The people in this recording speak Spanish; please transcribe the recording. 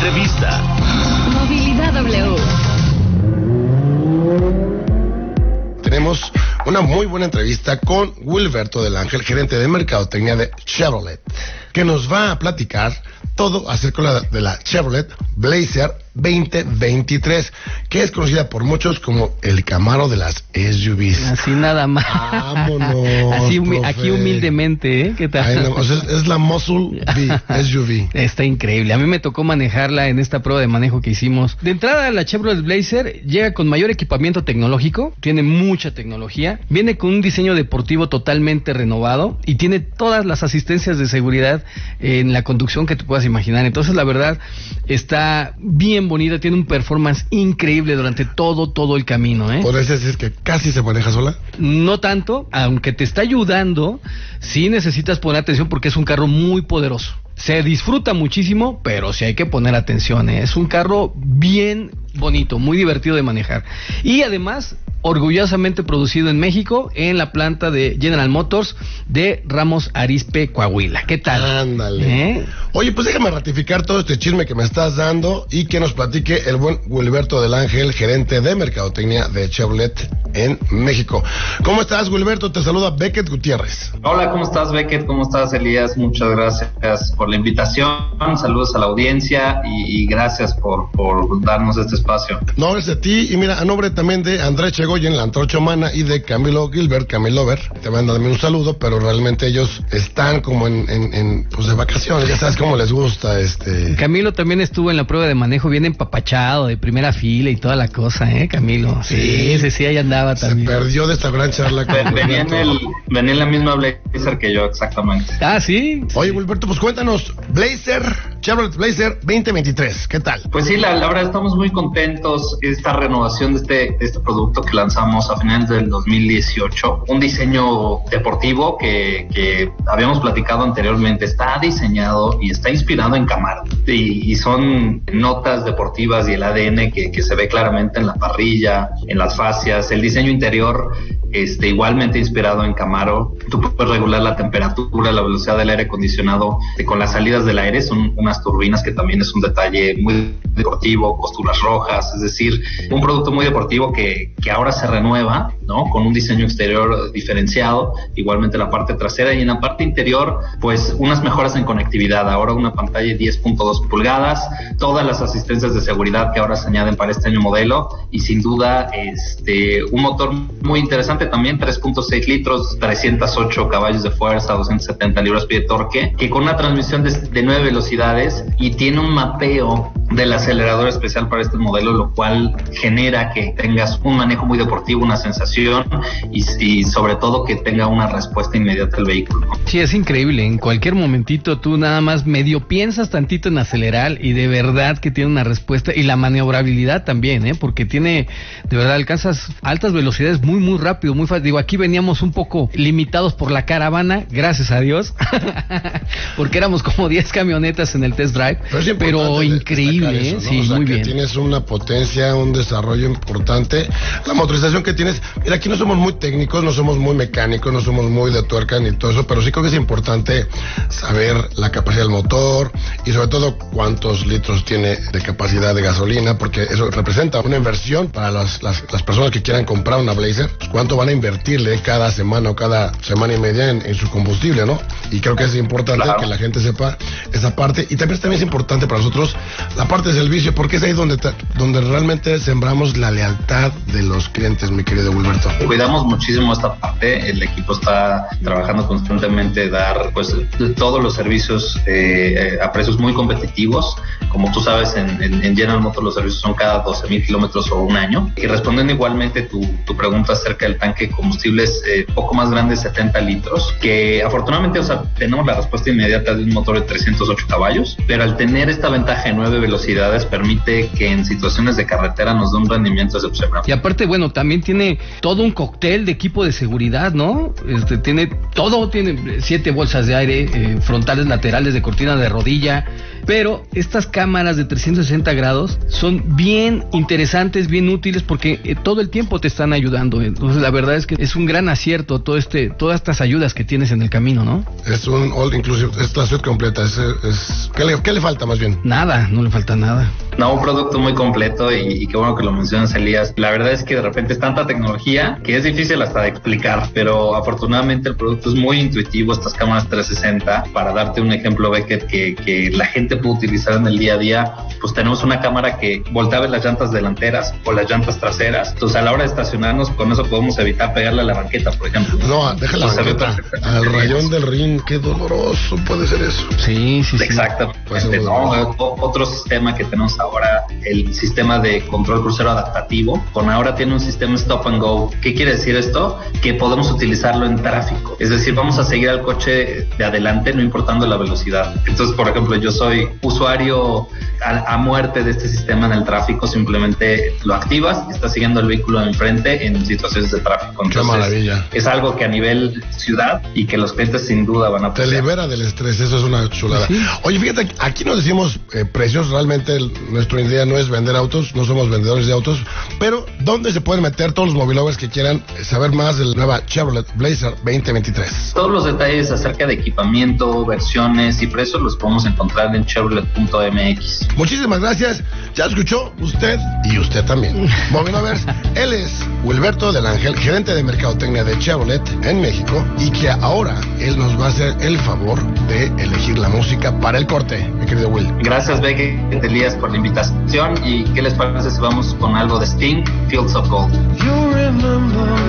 Entrevista. Movilidad W. Tenemos una muy buena entrevista con Wilberto del Ángel, gerente de mercadotecnia de Chevrolet, que nos va a platicar todo acerca de la Chevrolet Blazer 2023, que es conocida por muchos como el Camaro de las SUVs. Así nada más. Vámonos, Así profe. aquí humildemente, ¿eh? ¿Qué tal? Ay, no, o sea, es la Muscle V SUV. Está increíble. A mí me tocó manejarla en esta prueba de manejo que hicimos. De entrada, la Chevrolet Blazer llega con mayor equipamiento tecnológico, tiene mucha tecnología, viene con un diseño deportivo totalmente renovado y tiene todas las asistencias de seguridad en la conducción que te puedas imaginar. Entonces, la verdad, está bien bonita, tiene un performance increíble durante todo el camino, ¿eh? ¿Podrías decir que casi se maneja sola? No tanto, aunque te está ayudando, sí necesitas poner atención porque es un carro muy poderoso. Se disfruta muchísimo, pero sí hay que poner atención, ¿eh? Es un carro bien bonito, muy divertido de manejar. Y además, orgullosamente producido en México, en la planta de General Motors de Ramos Arizpe, Coahuila. ¿Qué tal? Ándale. Oye, pues déjame ratificar todo este chisme que me estás dando y que nos platique el buen Wilberto del Ángel, gerente de mercadotecnia de Chevrolet en México. ¿Cómo estás, Wilberto? Te saluda Beckett Gutiérrez. Hola, ¿cómo estás, Beckett? ¿Cómo estás, Elías? Muchas gracias por la invitación. Saludos a la audiencia y gracias por darnos este espacio. No, es de ti. Y mira, a nombre también de Andrés Chegoyen, la antorcha humana, y de Camilo Gilbert, Camilover, te mandan también un saludo, pero realmente ellos están como pues de vacaciones, ya sabes cómo les gusta. Camilo también estuvo en la prueba de manejo bien empapachado, de primera fila y toda la cosa, Camilo. Sí, ahí andaba también. Se perdió de esta gran charla con venía en la misma Blazer que yo, exactamente. Ah, ¿sí? Oye, Wilberto, pues cuéntanos, Chevrolet Blazer 2023, ¿qué tal? Pues sí, la verdad estamos muy contentos. Esta renovación de este producto que lanzamos a finales del 2018, un diseño deportivo que habíamos platicado anteriormente, está diseñado y está inspirado en Camaro, y son notas deportivas y el ADN que se ve claramente en la parrilla, en las fascias, el diseño interior igualmente inspirado en Camaro. Tú puedes regular la temperatura, la velocidad del aire acondicionado con las salidas del aire, son unas turbinas que también es un detalle muy deportivo, costuras rojas, es decir, un producto muy deportivo que ahora se renueva, ¿no? Con un diseño exterior diferenciado, igualmente la parte trasera, y en la parte interior, pues unas mejoras en conectividad, ahora una pantalla de 10.2 pulgadas, todas las asistencias de seguridad que ahora se añaden para este año modelo, y sin duda un motor muy interesante también, 3.6 litros, 308 caballos de fuerza, 270 libras-pie de torque, que con una transmisión de 9 velocidades y tiene un mapeo del acelerador especial para este modelo, lo cual genera que tengas un manejo muy deportivo, una sensación y sobre todo que tenga una respuesta inmediata del vehículo. Sí, es increíble. En cualquier momentito tú nada más medio piensas tantito en acelerar y de verdad que tiene una respuesta, y la maniobrabilidad también, porque tiene, de verdad, alcanzas altas velocidades muy rápido, muy fácil. Digo, aquí veníamos un poco limitados por la caravana, gracias a Dios, porque éramos como 10 camionetas en el test drive, pero increíble, eso, ¿no? Sí, o sea, muy bien. Tienes una potencia, un desarrollo importante, la motorización que tienes. Mira, aquí no somos muy técnicos, no somos muy mecánicos, no somos muy de tuerca ni todo eso, pero sí creo que es importante saber la capacidad del motor y sobre todo cuántos litros tiene de capacidad de gasolina, porque eso representa una inversión para las personas que quieran comprar una Blazer. Pues, cuánto van a invertirle cada semana o cada semana y media en su combustible, ¿no? Y creo que es importante que la gente sepa esa parte, y también es importante para nosotros la parte de servicio, porque es ahí donde realmente sembramos la lealtad de los clientes, mi querido Wilberto. Cuidamos muchísimo esta parte, el equipo está trabajando constantemente dar pues todos los servicios a precios muy competitivos. Como tú sabes, en General Motors los servicios son cada 12,000 kilómetros o un año. Y respondiendo igualmente tu pregunta acerca del tanque de combustible, es poco más grande, 70 litros, que afortunadamente, tenemos la respuesta inmediata de un motor de 308 caballos, pero al tener esta ventaja de 9 velocidades permite que en situaciones de carretera nos dé un rendimiento excepcional. Y aparte, bueno, también tiene todo un cóctel de equipo de seguridad, ¿no? Tiene 7 bolsas de aire, frontales, laterales, de cortina de rodilla, pero estas cámaras de 360 grados son bien interesantes, bien útiles, porque todo el tiempo te están ayudando. Entonces, la verdad es que es un gran acierto todas estas ayudas que tienes en el camino, ¿no? Es un all inclusive, es la suite completa. ¿Qué le falta más bien? Nada, no le falta falta nada. No, un producto muy completo y qué bueno que lo mencionas, Elías. La verdad es que de repente es tanta tecnología que es difícil hasta de explicar, pero afortunadamente el producto es muy intuitivo, estas cámaras 360. Para darte un ejemplo, Beckett, que la gente puede utilizar en el día a día, pues tenemos una cámara que voltea a ver las llantas delanteras o las llantas traseras. Entonces a la hora de estacionarnos, con eso podemos evitar pegarle a la banqueta, por ejemplo. No, deja la banqueta. Al rayón del ring, qué doloroso puede ser eso. Sí. Exacto. Otro sistema que tenemos ahora, el sistema de control crucero adaptativo, con ahora tiene un sistema stop and go. ¿Qué quiere decir esto? Que podemos utilizarlo en tráfico. Es decir, vamos a seguir al coche de adelante no importando la velocidad. Entonces, por ejemplo, yo soy usuario a muerte de este sistema en el tráfico, simplemente lo activas y estás siguiendo el vehículo de enfrente en situaciones de tráfico. Entonces, qué maravilla. Es algo que a nivel ciudad y que los clientes sin duda van a apreciar. Te libera del estrés, eso es una chulada. ¿Sí? Oye, fíjate, aquí no decimos precios, realmente nuestra idea no es vender autos, no somos vendedores de autos, pero ¿dónde se pueden meter todos los movilovers que quieran saber más de la nueva Chevrolet Blazer 2023? Todos los detalles acerca de equipamiento, versiones y precios los podemos encontrar en chevrolet.mx. Muchísimas gracias, ya escuchó usted y usted también. Movilovers, él es Wilberto del Ángel, gerente de mercadotecnia de Chevrolet en México, y que ahora él nos va a hacer el favor de elegir la música para el corte, mi querido Will. Gracias, Beckett, Elías, por la invitación. ¿Y qué les parece si vamos con algo de Sting, Fields of Gold?